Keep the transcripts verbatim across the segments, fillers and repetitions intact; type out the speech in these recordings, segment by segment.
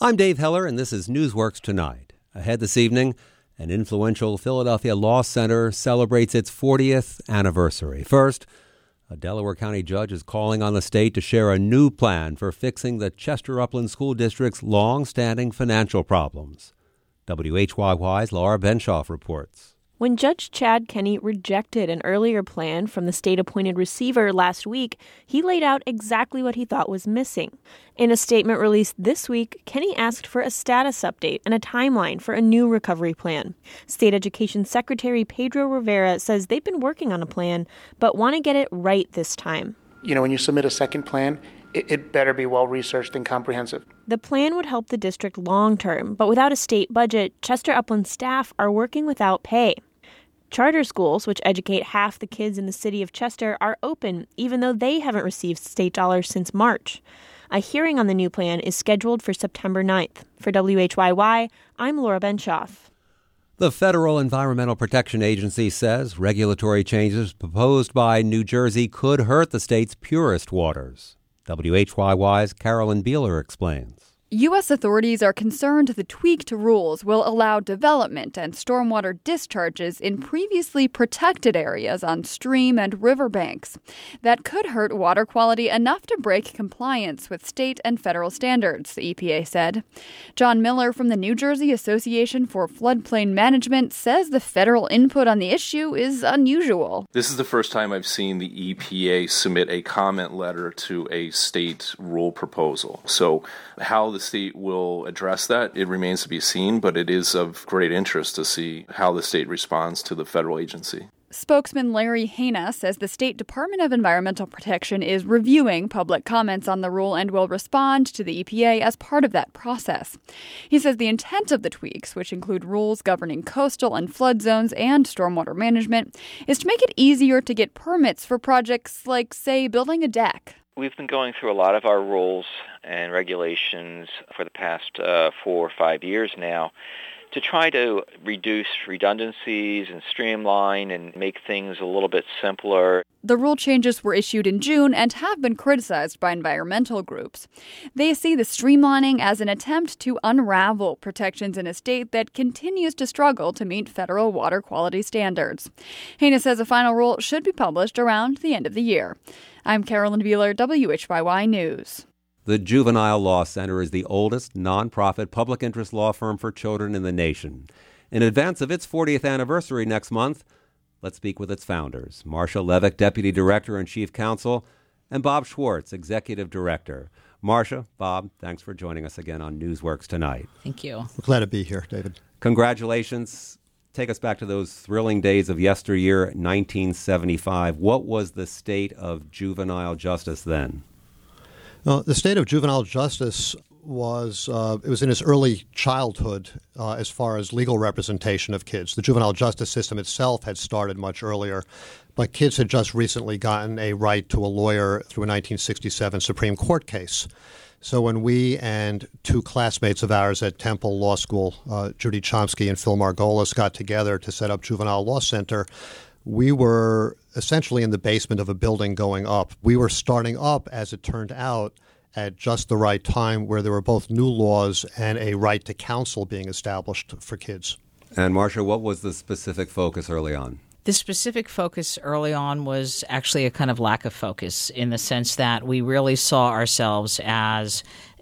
I'm Dave Heller, and this is Newsworks Tonight. Ahead this evening, an influential Philadelphia law center celebrates its fortieth anniversary. First, a Delaware County judge is calling on the state to share a new plan for fixing the Chester Upland School District's long-standing financial problems. W H Y Y's Laura Benshoff reports. When Judge Chad Kenney rejected an earlier plan from the state-appointed receiver last week, he laid out exactly what he thought was missing. In a statement released this week, Kenney asked for a status update and a timeline for a new recovery plan. State Education Secretary Pedro Rivera says they've been working on a plan, but want to get it right this time. You know, when you submit a second plan, it, it better be well-researched and comprehensive. The plan would help the district long-term, but without a state budget, Chester Upland staff are working without pay. Charter schools, which educate half the kids in the city of Chester, are open, even though they haven't received state dollars since March. A hearing on the new plan is scheduled for September ninth. For W H Y Y, I'm Laura Benshoff. The Federal Environmental Protection Agency says regulatory changes proposed by New Jersey could hurt the state's purest waters. W H Y Y's Carolyn Beeler explains. U S authorities are concerned the tweaked rules will allow development and stormwater discharges in previously protected areas on stream and river banks. That could hurt water quality enough to break compliance with state and federal standards, the E P A said. John Miller from the New Jersey Association for Floodplain Management says the federal input on the issue is unusual. This is the first time I've seen the E P A submit a comment letter to a state rule proposal. So how the state will address that, it remains to be seen, but it is of great interest to see how the state responds to the federal agency. Spokesman Larry Hayna says the State Department of Environmental Protection is reviewing public comments on the rule and will respond to the E P A as part of that process. He says the intent of the tweaks, which include rules governing coastal and flood zones and stormwater management, is to make it easier to get permits for projects like, say, building a deck. We've been going through a lot of our rules and regulations for the past uh, four or five years now to try to reduce redundancies and streamline and make things a little bit simpler. The rule changes were issued in June and have been criticized by environmental groups. They see the streamlining as an attempt to unravel protections in a state that continues to struggle to meet federal water quality standards. Haynes says a final rule should be published around the end of the year. I'm Carolyn Beeler, W H Y Y News. The Juvenile Law Center is the oldest nonprofit public interest law firm for children in the nation. In advance of its fortieth anniversary next month, let's speak with its founders, Marcia Levick, Deputy Director and Chief Counsel, and Bob Schwartz, Executive Director. Marcia, Bob, thanks for joining us again on Newsworks Tonight. Thank you. We're glad to be here, David. Congratulations. Take us back to those thrilling days of yesteryear, nineteen seventy-five. What was the state of juvenile justice then? Well, the state of juvenile justice was uh, it was in its early childhood uh, as far as legal representation of kids. The juvenile justice system itself had started much earlier, but kids had just recently gotten a right to a lawyer through a nineteen sixty-seven Supreme Court case. So when we and two classmates of ours at Temple Law School, uh, Judy Chomsky and Phil Margolis, got together to set up Juvenile Law Center, we were essentially in the basement of a building going up. We were starting up, as it turned out, at just the right time where there were both new laws and a right to counsel being established for kids. And Marcia, what was the specific focus early on? The specific focus early on was actually a kind of lack of focus in the sense that we really saw ourselves as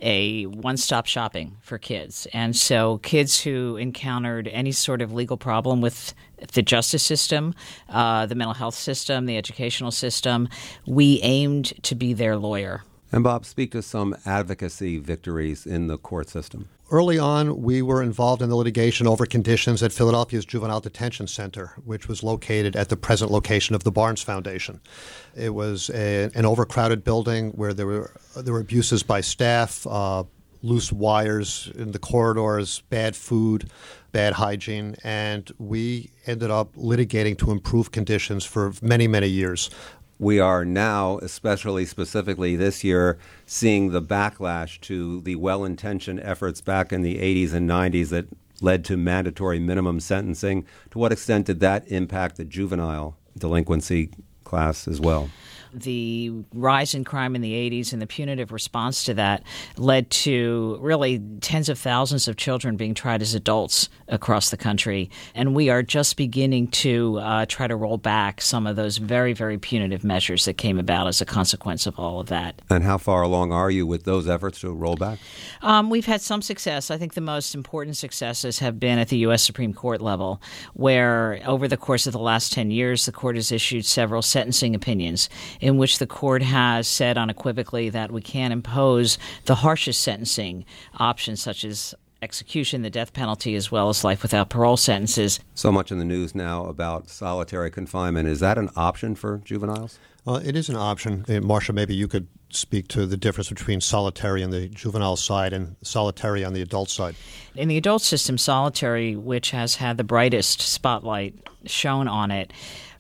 a one-stop shopping for kids. And so kids who encountered any sort of legal problem with the justice system, uh, the mental health system, the educational system, we aimed to be their lawyer. And Bob, speak to some advocacy victories in the court system. Early on, we were involved in the litigation over conditions at Philadelphia's Juvenile Detention Center, which was located at the present location of the Barnes Foundation. It was a, an overcrowded building where there were there were abuses by staff, uh, loose wires in the corridors, bad food, bad hygiene, and we ended up litigating to improve conditions for many, many years. We are now, especially specifically this year, seeing the backlash to the well-intentioned efforts back in the eighties and nineties that led to mandatory minimum sentencing. To what extent did that impact the juvenile delinquency class as well? The rise in crime in the eighties and the punitive response to that led to really tens of thousands of children being tried as adults across the country. And we are just beginning to uh, try to roll back some of those very, very punitive measures that came about as a consequence of all of that. And how far along are you with those efforts to roll back? Um, we've had some success. I think the most important successes have been at the U S Supreme Court level, where over the course of the last ten years, the court has issued several sentencing opinions in which the court has said unequivocally that we can't impose the harshest sentencing options, such as execution, the death penalty, as well as life without parole sentences. So much in the news now about solitary confinement. Is that an option for juveniles? Uh, it is an option. Uh, Marcia, maybe you could speak to the difference between solitary on the juvenile side and solitary on the adult side. In the adult system, solitary, which has had the brightest spotlight shown on it,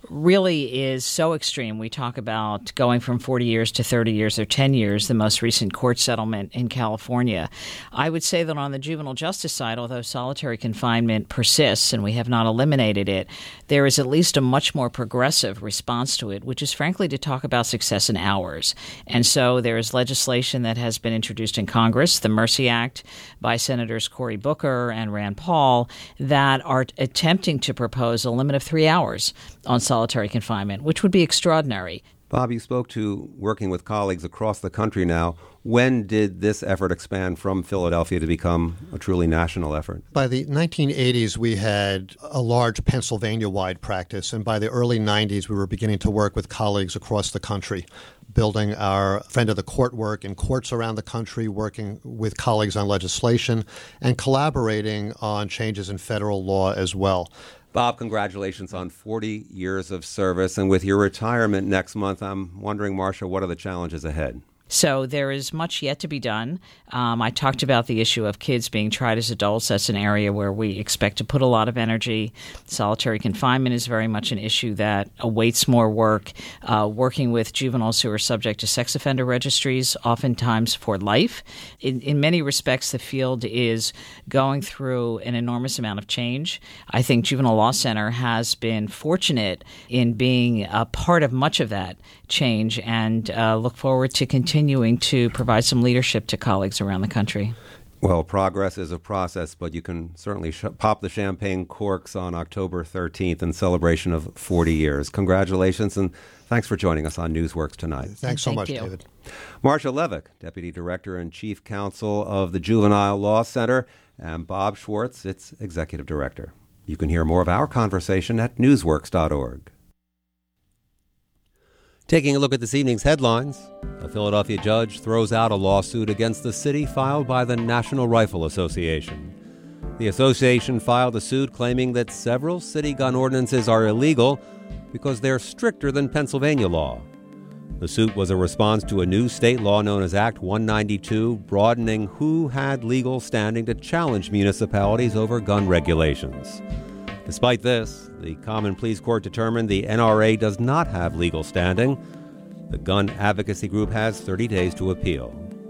really is so extreme. We talk about going from forty years to thirty years or ten years, the most recent court settlement in California. I would say that on the juvenile justice side, although solitary confinement persists and we have not eliminated it, there is at least a much more progressive response to it, which is frankly to talk about success in hours. And so there is legislation that has been introduced in Congress, the Mercy Act by Senators Cory Booker and Rand Paul, that are attempting to propose a limit of three hours on solitary confinement, which would be extraordinary. Bob, you spoke to working with colleagues across the country now. When did this effort expand from Philadelphia to become a truly national effort? By the nineteen eighties, we had a large Pennsylvania-wide practice, and by the early nineties, we were beginning to work with colleagues across the country, building our friend of the court work in courts around the country, working with colleagues on legislation, and collaborating on changes in federal law as well. Bob, congratulations on forty years of service. And with your retirement next month, I'm wondering, Marcia, what are the challenges ahead? So there is much yet to be done. Um, I talked about the issue of kids being tried as adults. That's an area where we expect to put a lot of energy. Solitary confinement is very much an issue that awaits more work. Uh, working with juveniles who are subject to sex offender registries, oftentimes for life. In, in many respects, the field is going through an enormous amount of change. I think Juvenile Law Center has been fortunate in being a part of much of that change, and uh, look forward to continuing to provide some leadership to colleagues around the country. Well, progress is a process, but you can certainly sh- pop the champagne corks on October thirteenth in celebration of forty years. Congratulations, and thanks for joining us on Newsworks tonight. Thanks so Thank much, you. David. Marcia Levick, Deputy Director and Chief Counsel of the Juvenile Law Center, and Bob Schwartz, its Executive Director. You can hear more of our conversation at newsworks dot org. Taking a look at this evening's headlines, a Philadelphia judge throws out a lawsuit against the city filed by the National Rifle Association. The association filed a suit claiming that several city gun ordinances are illegal because they're stricter than Pennsylvania law. The suit was a response to a new state law known as Act one ninety-two, broadening who had legal standing to challenge municipalities over gun regulations. Despite this, the Common Pleas Court determined the N R A does not have legal standing. The gun advocacy group has thirty days to appeal.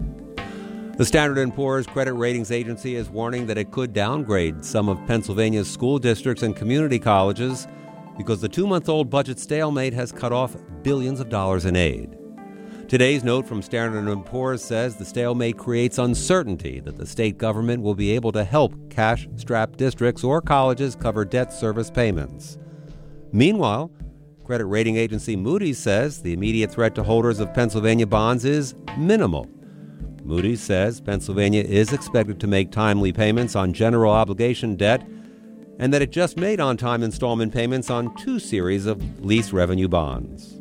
The Standard and Poor's credit ratings agency is warning that it could downgrade some of Pennsylvania's school districts and community colleges because the two-month-old budget stalemate has cut off billions of dollars in aid. Today's note from Standard and Poor's says the stalemate creates uncertainty that the state government will be able to help cash-strapped districts or colleges cover debt service payments. Meanwhile, credit rating agency Moody's says the immediate threat to holders of Pennsylvania bonds is minimal. Moody's says Pennsylvania is expected to make timely payments on general obligation debt and that it just made on-time installment payments on two series of lease revenue bonds.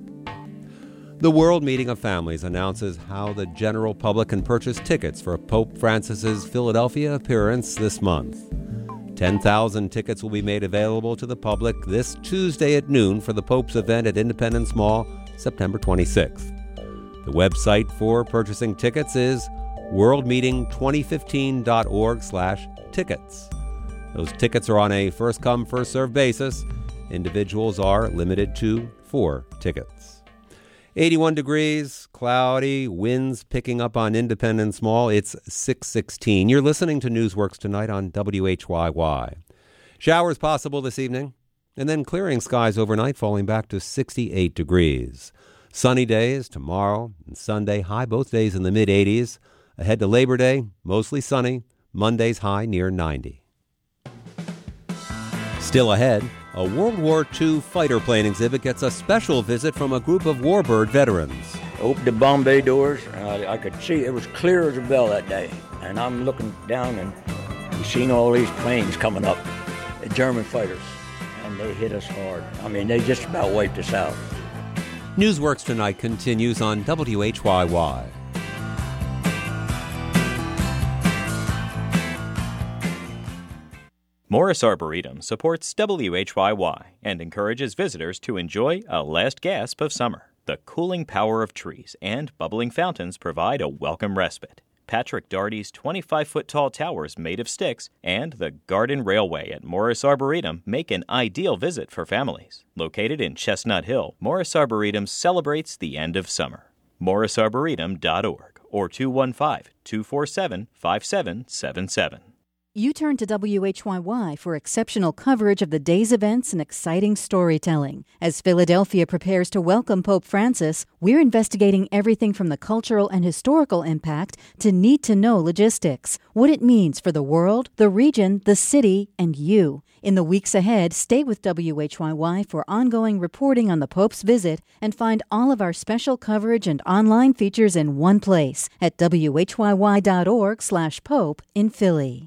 The World Meeting of Families announces how the general public can purchase tickets for Pope Francis's Philadelphia appearance this month. ten thousand tickets will be made available to the public this Tuesday at noon for the Pope's event at Independence Mall, September twenty-sixth. The website for purchasing tickets is world meeting twenty fifteen dot org slash tickets. Those tickets are on a first-come, first-served basis. Individuals are limited to four tickets. eighty-one degrees, cloudy, winds picking up on Independence Mall. It's six sixteen. You're listening to Newsworks tonight on W H Y Y. Showers possible this evening, and then clearing skies overnight, falling back to sixty-eight degrees. Sunny days tomorrow and Sunday, high both days in the mid eighties. Ahead to Labor Day, mostly sunny. Monday's high near ninety. Still ahead, a World War Two fighter plane exhibit gets a special visit from a group of warbird veterans. I opened the bomb bay doors, and I, I could see it was clear as a bell that day. And I'm looking down, and you seen all these planes coming up, the German fighters, and they hit us hard. I mean, they just about wiped us out. Newsworks Tonight continues on W H Y Y. Morris Arboretum supports W H Y Y and encourages visitors to enjoy a last gasp of summer. The cooling power of trees and bubbling fountains provide a welcome respite. Patrick Daugherty's twenty-five-foot tall towers made of sticks and the Garden Railway at Morris Arboretum make an ideal visit for families. Located in Chestnut Hill, Morris Arboretum celebrates the end of summer. morris arboretum dot org or two one five, two four seven, five seven seven seven. You turn to W H Y Y for exceptional coverage of the day's events and exciting storytelling. As Philadelphia prepares to welcome Pope Francis, we're investigating everything from the cultural and historical impact to need-to-know logistics, what it means for the world, the region, the city, and you. In the weeks ahead, stay with W H Y Y for ongoing reporting on the Pope's visit and find all of our special coverage and online features in one place at W H Y Y dot org slash Pope in Philly.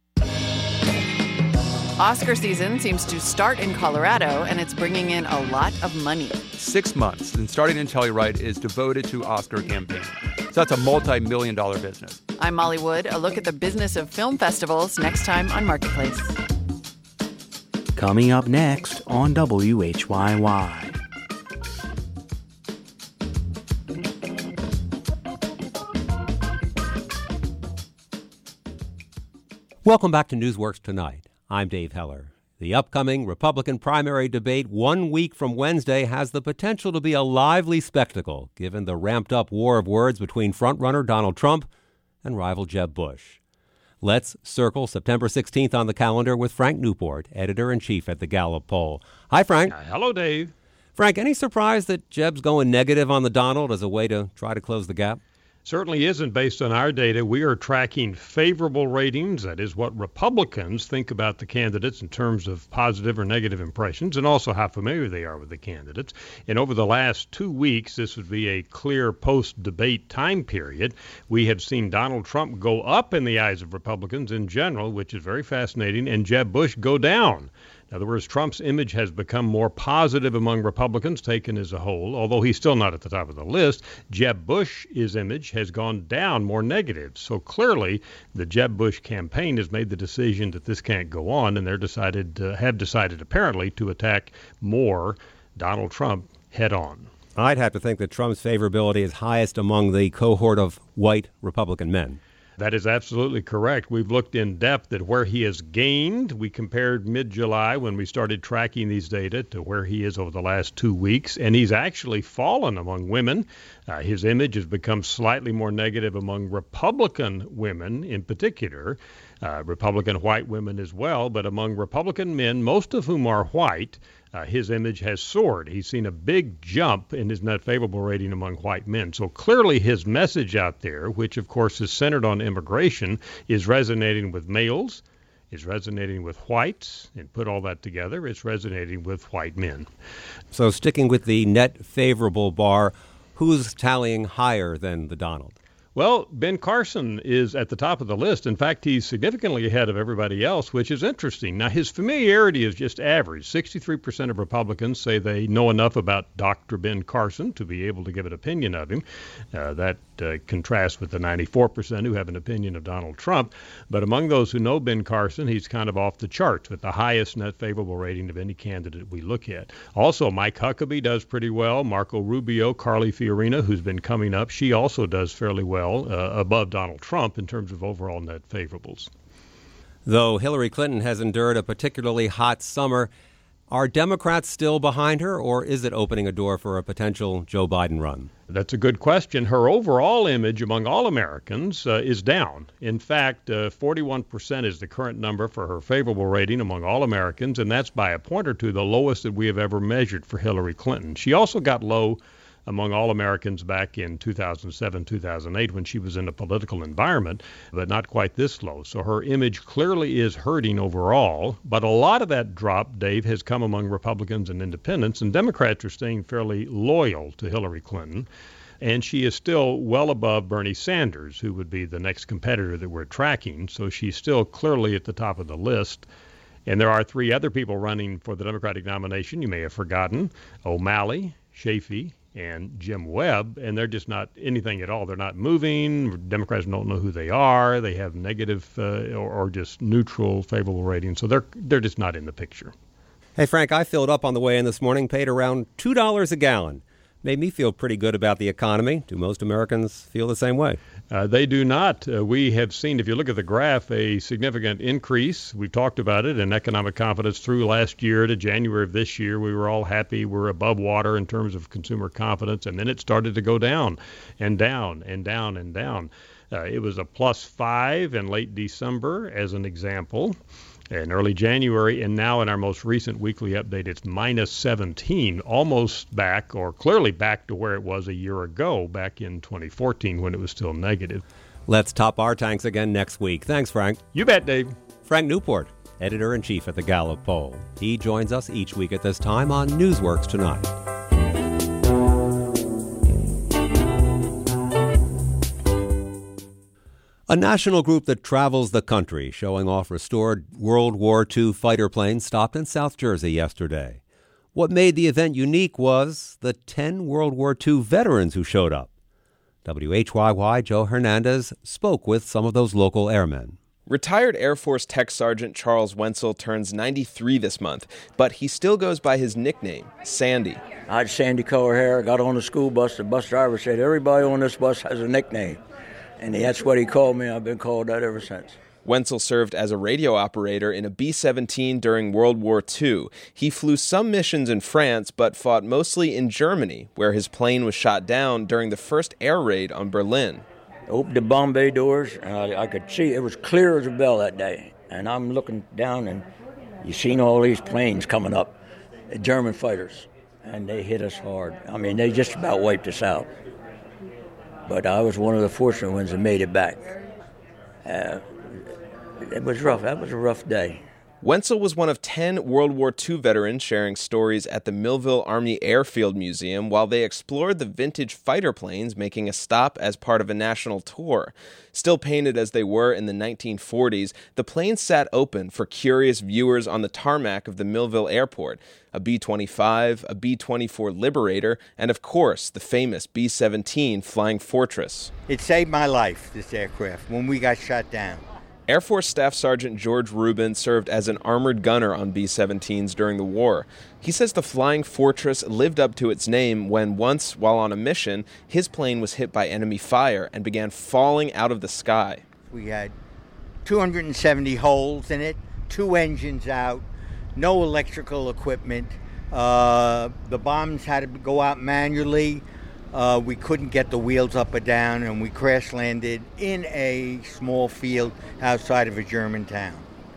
Oscar season seems to start in Colorado, and it's bringing in a lot of money. Six months, and Starting in Telluride is devoted to Oscar campaign. So that's a multi-million dollar business. I'm Molly Wood. A look at the business of film festivals next time on Marketplace. Coming up next on W H Y Y. Welcome back to Newsworks Tonight. I'm Dave Heller. The upcoming Republican primary debate one week from Wednesday has the potential to be a lively spectacle, given the ramped-up war of words between frontrunner Donald Trump and rival Jeb Bush. Let's circle September sixteenth on the calendar with Frank Newport, editor-in-chief at the Gallup poll. Hi, Frank. Uh, hello, Dave. Frank, any surprise that Jeb's going negative on the Donald as a way to try to close the gap? Certainly isn't. Based on our data, we are tracking favorable ratings. That is what Republicans think about the candidates in terms of positive or negative impressions, and also how familiar they are with the candidates. And over the last two weeks, this would be a clear post-debate time period. We have seen Donald Trump go up in the eyes of Republicans in general, which is very fascinating, and Jeb Bush go down. In other words, Trump's image has become more positive among Republicans taken as a whole, although he's still not at the top of the list. Jeb Bush's image has gone down, more negative. So clearly, the Jeb Bush campaign has made the decision that this can't go on, and they're decided, uh, have decided apparently to attack more Donald Trump head on. I'd have to think that Trump's favorability is highest among the cohort of white Republican men. That is absolutely correct. We've looked in depth at where he has gained. We compared mid-July when we started tracking these data to where he is over the last two weeks, and he's actually fallen among women. Uh, his image has become slightly more negative among Republican women in particular, uh, Republican white women as well, but among Republican men, most of whom are white, Uh, his image has soared. He's seen a big jump in his net favorable rating among white men. So clearly his message out there, which of course is centered on immigration, is resonating with males, is resonating with whites, and put all that together, it's resonating with white men. So sticking with the net favorable bar, who's tallying higher than the Donald? Well, Ben Carson is at the top of the list. In fact, he's significantly ahead of everybody else, which is interesting. Now, his familiarity is just average. sixty-three percent of Republicans say they know enough about Doctor Ben Carson to be able to give an opinion of him. Uh, that uh, contrasts with the ninety-four percent who have an opinion of Donald Trump. But among those who know Ben Carson, he's kind of off the charts with the highest net favorable rating of any candidate we look at. Also, Mike Huckabee does pretty well. Marco Rubio, Carly Fiorina, who's been coming up, she also does fairly well. Uh, above Donald Trump in terms of overall net favorables. Though Hillary Clinton has endured a particularly hot summer, are Democrats still behind her, or is it opening a door for a potential Joe Biden run? That's a good question. Her overall image among all Americans uh, is down. In fact, uh, forty-one percent is the current number for her favorable rating among all Americans, and that's by a point or two the lowest that we have ever measured for Hillary Clinton. She also got low among all Americans back in two thousand seven, two thousand eight when she was in a political environment, but not quite this low. So her image clearly is hurting overall, but a lot of that drop, Dave, has come among Republicans and independents, and Democrats are staying fairly loyal to Hillary Clinton. And she is still well above Bernie Sanders, who would be the next competitor that we're tracking. So she's still clearly at the top of the list. And there are three other people running for the Democratic nomination you may have forgotten: O'Malley, Chafee, and Jim Webb. And they're just not anything at all. They're not moving. Democrats don't know who they are. They have negative uh, or, or just neutral favorable ratings. So they're they're just not in the picture. Hey, Frank, I filled up on the way in this morning, paid around two dollars a gallon. Made me feel pretty good about the economy. Do most Americans feel the same way? Uh, they do not. Uh, we have seen, if you look at the graph, a significant increase. We've talked about it in economic confidence through last year to January of this year. We were all happy. We're above water in terms of consumer confidence. And then it started to go down and down and down and down. Uh, it was a plus five in late December, as an example, in early January, and now in our most recent weekly update, it's minus seventeen, almost back, or clearly back to where it was a year ago, back in twenty fourteen when it was still negative. Let's top our tanks again next week. Thanks, Frank. You bet, Dave. Frank Newport, editor-in-chief at the Gallup Poll. He joins us each week at this time on Newsworks Tonight. A national group that travels the country showing off restored World War Two fighter planes stopped in South Jersey yesterday. What made the event unique was the ten World War Two veterans who showed up. W H Y Y Joe Hernandez spoke with some of those local airmen. Retired Air Force Tech Sergeant Charles Wenzel turns ninety-three this month, but he still goes by his nickname, Sandy. I had sandy color hair. I got on the school bus. The bus driver said, everybody on this bus has a nickname. And that's what he called me. I've been called that ever since. Wenzel served as a radio operator in a B seventeen during World War Two. He flew some missions in France, but fought mostly in Germany, where his plane was shot down during the first air raid on Berlin. I opened the bomb bay doors, and I, I could see it was clear as a bell that day. And I'm looking down, and you seen all these planes coming up, German fighters, and they hit us hard. I mean, they just about wiped us out. But I was one of the fortunate ones that made it back. Uh, it was rough. That was a rough day. Wenzel was one of ten World War Two veterans sharing stories at the Millville Army Airfield Museum while they explored the vintage fighter planes, making a stop as part of a national tour. Still painted as they were in the nineteen forties, the planes sat open for curious viewers on the tarmac of the Millville Airport. A B twenty-five, a B twenty-four Liberator, and of course, the famous B seventeen Flying Fortress. It saved my life, this aircraft, when we got shot down. Air Force Staff Sergeant George Rubin served as an armored gunner on B seventeens during the war. He says the Flying Fortress lived up to its name when once, while on a mission, his plane was hit by enemy fire and began falling out of the sky. We had two hundred seventy holes in it, two engines out, no electrical equipment. Uh, the bombs had to go out manually. Uh, we couldn't get the wheels up or down, and we crash landed in a small field outside of a German town.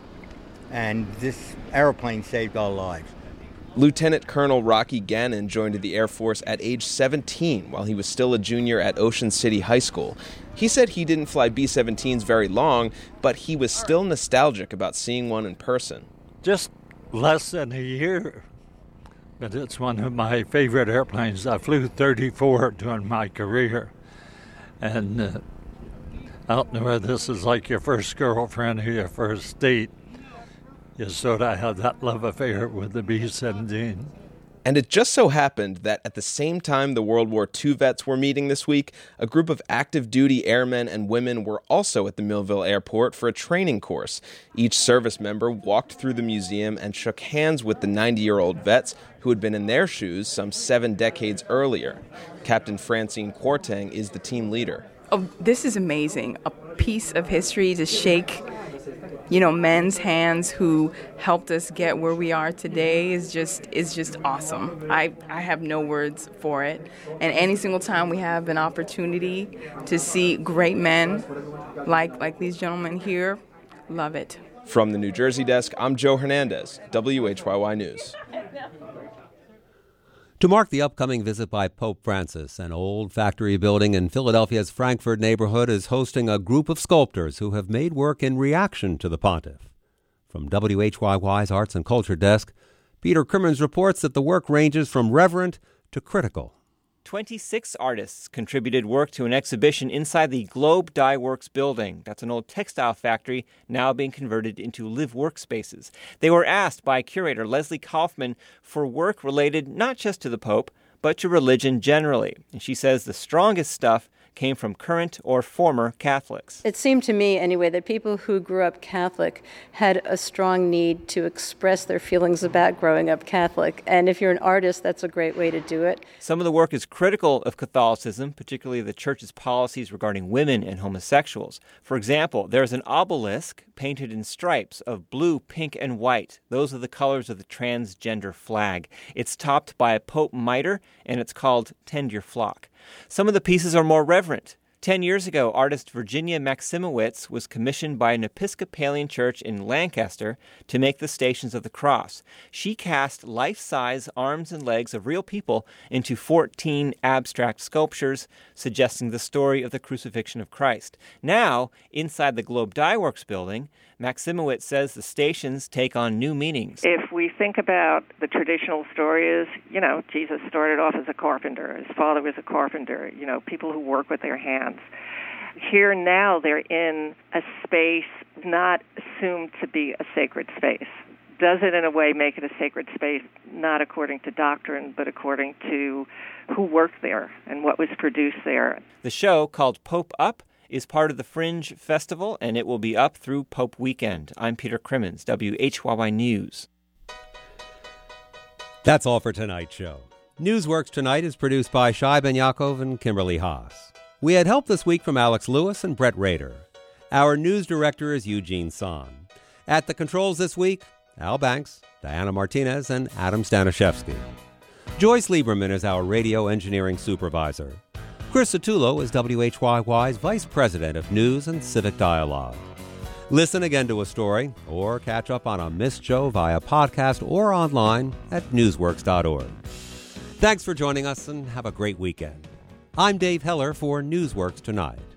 And this airplane saved our lives. Lieutenant Colonel Rocky Gannon joined the Air Force at age seventeen while he was still a junior at Ocean City High School. He said he didn't fly B seventeens very long, but he was still nostalgic about seeing one in person. Just less than a year. But it's one of my favorite airplanes. I flew thirty-four during my career. And uh, I don't know whether this is like your first girlfriend or your first date. You sort of had that love affair with the B seventeen. And it just so happened that at the same time the World War Two vets were meeting this week, a group of active duty airmen and women were also at the Millville Airport for a training course. Each service member walked through the museum and shook hands with the ninety-year-old vets who had been in their shoes some seven decades earlier. Captain Francine Quartang is the team leader. Oh, this is amazing. A piece of history to shake, you know, men's hands who helped us get where we are today is just is just awesome. I, I have no words for it. And any single time we have an opportunity to see great men like like these gentlemen here, love it. From the New Jersey desk, I'm Joe Hernandez, W H Y Y News. To mark the upcoming visit by Pope Francis, an old factory building in Philadelphia's Frankford neighborhood is hosting a group of sculptors who have made work in reaction to the pontiff. From W H Y Y's Arts and Culture Desk, Peter Crimmins reports that the work ranges from reverent to critical. twenty-six artists contributed work to an exhibition inside the Globe Dye Works building. That's an old textile factory now being converted into live workspaces. They were asked by curator Leslie Kaufman for work related not just to the Pope, but to religion generally. And she says the strongest stuff came from current or former Catholics. It seemed to me, anyway, that people who grew up Catholic had a strong need to express their feelings about growing up Catholic. And if you're an artist, that's a great way to do it. Some of the work is critical of Catholicism, particularly the Church's policies regarding women and homosexuals. For example, there's an obelisk painted in stripes of blue, pink, and white. Those are the colors of the transgender flag. It's topped by a Pope mitre, and it's called Tend Your Flock. Some of the pieces are more reverent. Ten years ago, artist Virginia Maximowitz was commissioned by an Episcopalian church in Lancaster to make the Stations of the Cross. She cast life-size arms and legs of real people into fourteen abstract sculptures, suggesting the story of the crucifixion of Christ. Now, inside the Globe Dye Works building, Maximowitz says the stations take on new meanings. If we think about the traditional story is, you know, Jesus started off as a carpenter. His father was a carpenter, you know, people who work with their hands. Here now they're in a space not assumed to be a sacred space. Does it in a way make it a sacred space, not according to doctrine, but according to who worked there and what was produced there? The show, called Pope Up, is part of the Fringe Festival, and it will be up through Pope Weekend. I'm Peter Crimmins, W H Y Y News. That's all for tonight's show. Newsworks Tonight is produced by Shai Ben Yaakov and Kimberly Haas. We had help this week from Alex Lewis and Brett Rader. Our news director is Eugene Son. At the controls this week, Al Banks, Diana Martinez, and Adam Stanishevsky. Joyce Lieberman is our radio engineering supervisor. Chris Satullo is W H Y Y's Vice President of News and Civic Dialogue. Listen again to a story or catch up on a missed show via podcast or online at newsworks dot org. Thanks for joining us and have a great weekend. I'm Dave Heller for Newsworks Tonight.